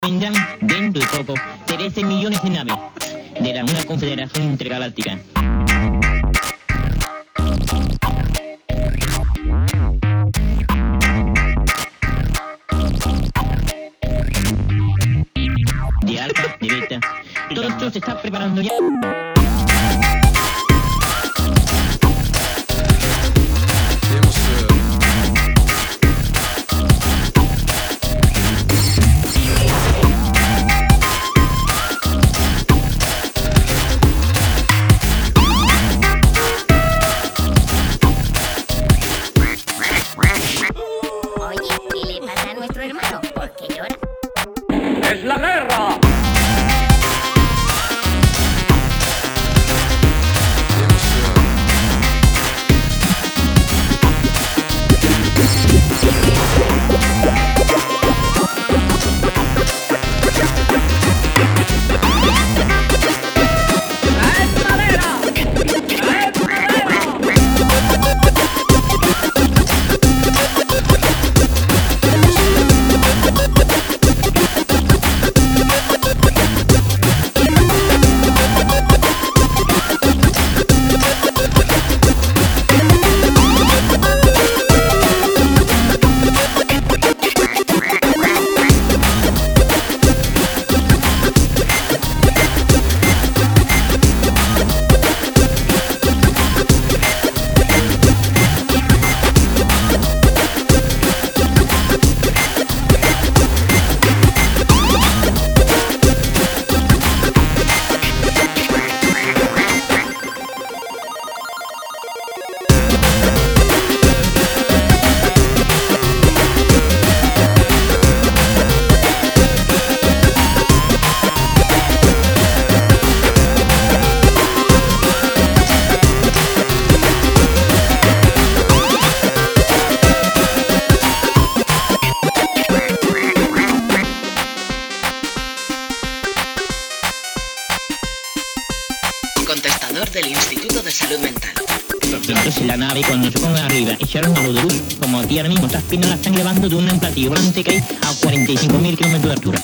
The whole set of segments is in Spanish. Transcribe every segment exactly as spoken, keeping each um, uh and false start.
Vendrán dentro de poco trece millones de naves de la una confederación intergaláctica. De alfa, de beta, todo esto se está preparando ya. Oye, ¿qué le pasa a nuestro hermano? ¿Por qué llora? ¡Es la guerra! Contestador del Instituto de Salud Mental. Entonces la nave cuando se ponga arriba echaron a lo de luz, como aquí ahora mismo estas pinas las están llevando de un platillo volante que hay a cuarenta y cinco mil kilómetros de altura.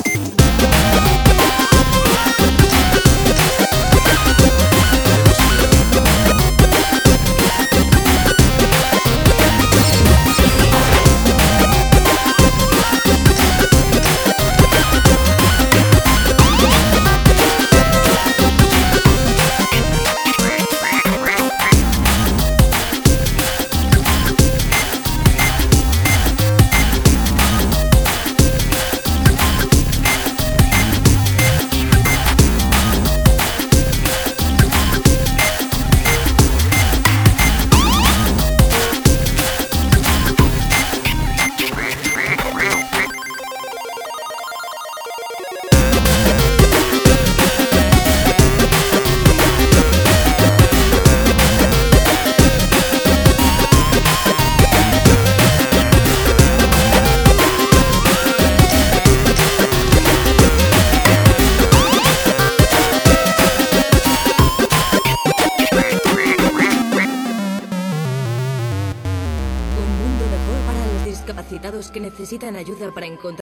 Discapacitados que necesitan ayuda para encontrar